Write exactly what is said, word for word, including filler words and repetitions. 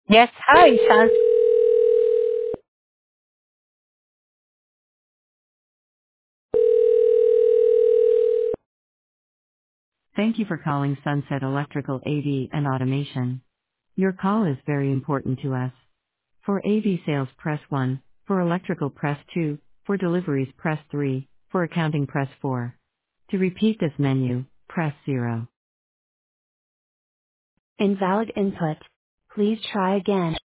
Yes, hi, Sans. Thank you for calling Sunset Electrical A V and Automation. Your call is very important to us. For A V sales, press one. For electrical, press two. For deliveries, press three. For accounting, press four. To repeat this menu, press zero. Invalid input. Please try again.